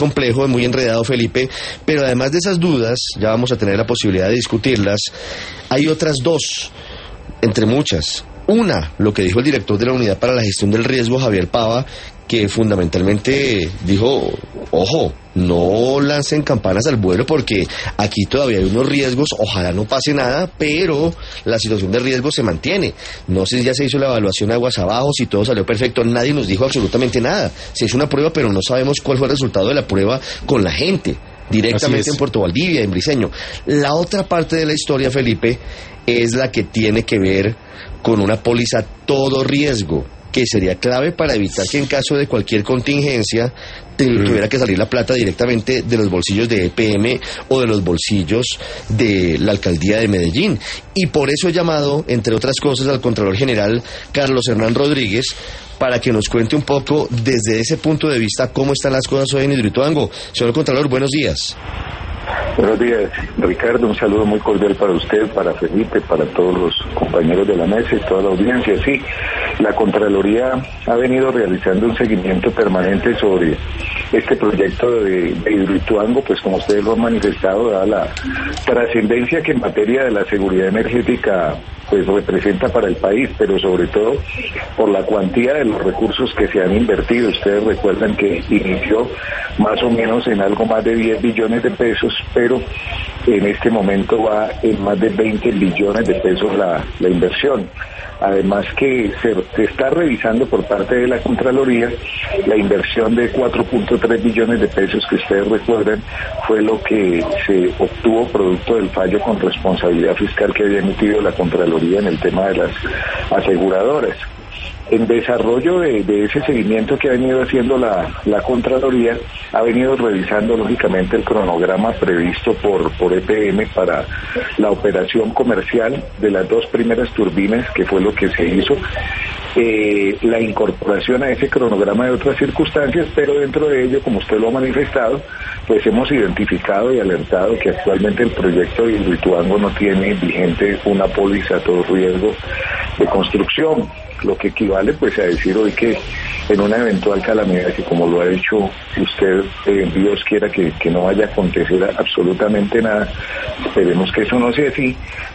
complejo, es muy enredado, Felipe, pero además de esas dudas, ya vamos a tener la posibilidad de discutirlas, hay otras dos, entre muchas. Una, lo que dijo el director de la Unidad para la Gestión del Riesgo, Javier Pava, que fundamentalmente dijo, ojo, no lancen campanas al vuelo porque aquí todavía hay unos riesgos, ojalá no pase nada, pero la situación de riesgo se mantiene. No sé si ya se hizo la evaluación aguas abajo, si todo salió perfecto, nadie nos dijo absolutamente nada. Se hizo una prueba, pero no sabemos cuál fue el resultado de la prueba con la gente, directamente en Puerto Valdivia, en Briceño. La otra parte de la historia, Felipe, es la que tiene que ver con una póliza todo riesgo, que sería clave para evitar que en caso de cualquier contingencia tuviera que salir la plata directamente de los bolsillos de EPM o de los bolsillos de la Alcaldía de Medellín. Y por eso he llamado, entre otras cosas, al Contralor General Carlos Hernán Rodríguez para que nos cuente un poco desde ese punto de vista cómo están las cosas hoy en Hidroituango. Señor Contralor, buenos días. Buenos días, Ricardo, un saludo muy cordial para usted, para Felipe, para todos los compañeros de la mesa y toda la audiencia. Sí, la Contraloría ha venido realizando un seguimiento permanente sobre este proyecto de Hidroituango, pues como ustedes lo han manifestado, dada la trascendencia que en materia de la seguridad energética pues representa para el país, pero sobre todo por la cuantía de los recursos que se han invertido. Ustedes recuerdan que inició más o menos en algo más de 10 billones de pesos, pero en este momento va en más de 20 billones de pesos la inversión. Además que se está revisando por parte de la Contraloría la inversión de 4.3 billones de pesos que ustedes recuerdan fue lo que se obtuvo producto del fallo con responsabilidad fiscal que había emitido la Contraloría en el tema de las aseguradoras. En desarrollo de ese seguimiento que ha venido haciendo la Contraloría, ha venido revisando lógicamente el cronograma previsto por EPM para la operación comercial de las dos primeras turbinas, que fue lo que se hizo, la incorporación a ese cronograma de otras circunstancias, pero dentro de ello, como usted lo ha manifestado, pues hemos identificado y alertado que actualmente el proyecto de Hidroituango no tiene vigente una póliza a todo riesgo de construcción, lo que equivale pues a decir hoy que en una eventual calamidad, que como lo ha dicho usted, Dios quiera que no vaya a acontecer absolutamente nada, esperemos que eso no sea así,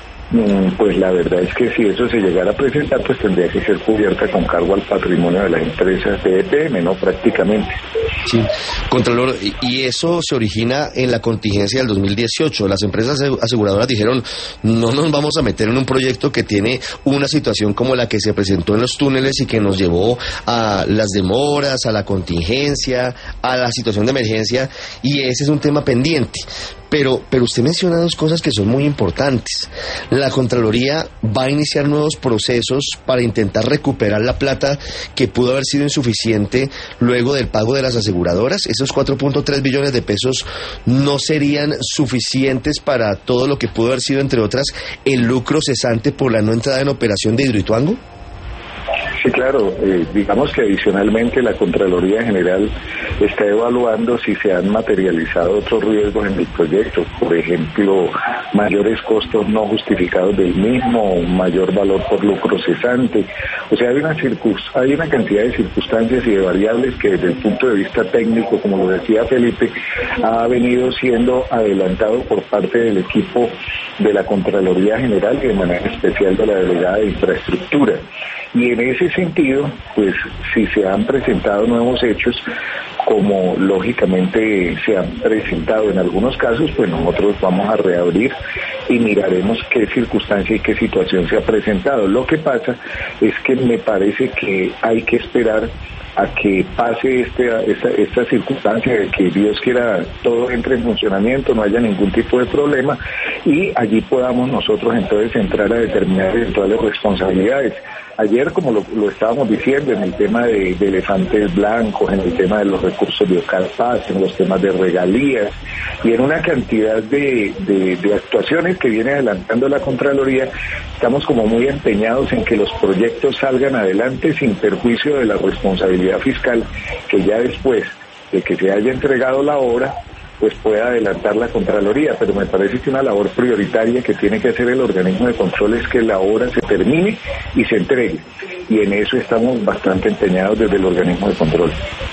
pues la verdad es que si eso se llegara a presentar, pues tendría que ser cubierta con cargo al patrimonio de las empresas de EPM, ¿no? Prácticamente. Sí, Contralor, y eso se origina en la contingencia del 2018. Las empresas aseguradoras dijeron, no nos vamos a meter en un proyecto que tiene una situación como la que se presentó en los túneles y que nos llevó a las demoras, a la contingencia, a la situación de emergencia, y ese es un tema pendiente. Pero usted menciona dos cosas que son muy importantes. La Contraloría va a iniciar nuevos procesos para intentar recuperar la plata que pudo haber sido insuficiente luego del pago de las aseguradoras. Esos 4.3 billones de pesos no serían suficientes para todo lo que pudo haber sido, entre otras, el lucro cesante por la no entrada en operación de Hidroituango. Sí, claro, digamos que adicionalmente la Contraloría General está evaluando si se han materializado otros riesgos en el proyecto, por ejemplo, mayores costos no justificados del mismo, mayor valor por lucro cesante. O sea, hay una cantidad de circunstancias y de variables que desde el punto de vista técnico, como lo decía Felipe, ha venido siendo adelantado por parte del equipo de la Contraloría General y de manera especial de la Delegada de Infraestructura. Y en ese sentido, pues si se han presentado nuevos hechos, como lógicamente se han presentado en algunos casos, pues nosotros vamos a reabrir y miraremos qué circunstancia y qué situación se ha presentado. Lo que pasa es que me parece que hay que esperar a que pase esta circunstancia de que Dios quiera todo entre en funcionamiento, no haya ningún tipo de problema y allí podamos nosotros entonces entrar a determinar eventuales responsabilidades. Ayer, como lo estábamos diciendo, en el tema de elefantes blancos, en el tema de los recursos de Ocarpaz, en los temas de regalías y en una cantidad de actuaciones que viene adelantando la Contraloría, estamos como muy empeñados en que los proyectos salgan adelante sin perjuicio de la responsabilidad fiscal, que ya después de que se haya entregado la obra, pues pueda adelantar la Contraloría, pero me parece que una labor prioritaria que tiene que hacer el organismo de control es que la obra se termine y se entregue, y en eso estamos bastante empeñados desde el organismo de control.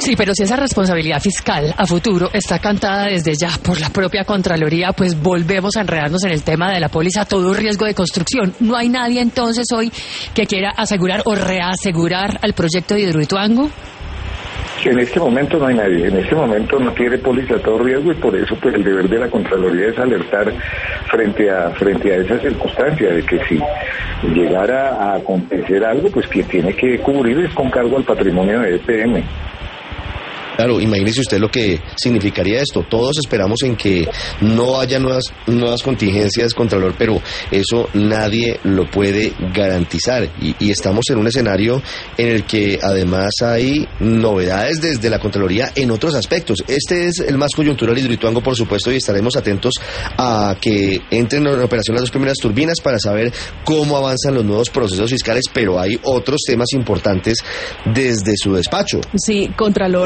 Sí, pero si esa responsabilidad fiscal a futuro está cantada desde ya por la propia Contraloría, pues volvemos a enredarnos en el tema de la póliza a todo riesgo de construcción. ¿No hay nadie entonces hoy que quiera asegurar o reasegurar al proyecto de Hidroituango? En este momento no hay nadie, en este momento no tiene póliza a todo riesgo y por eso pues el deber de la Contraloría es alertar frente a esa circunstancia de que si llegara a acontecer algo, pues quien tiene que cubrir es con cargo al patrimonio de EPM. Claro, imagínese usted lo que significaría esto. Todos esperamos en que no haya nuevas contingencias, Contralor, pero eso nadie lo puede garantizar. Y estamos en un escenario en el que además hay novedades desde la Contraloría en otros aspectos. Este es el más coyuntural, Hidroituango, por supuesto, y estaremos atentos a que entren en operación las 2 primeras turbinas para saber cómo avanzan los nuevos procesos fiscales, pero hay otros temas importantes desde su despacho. Sí, Contralor.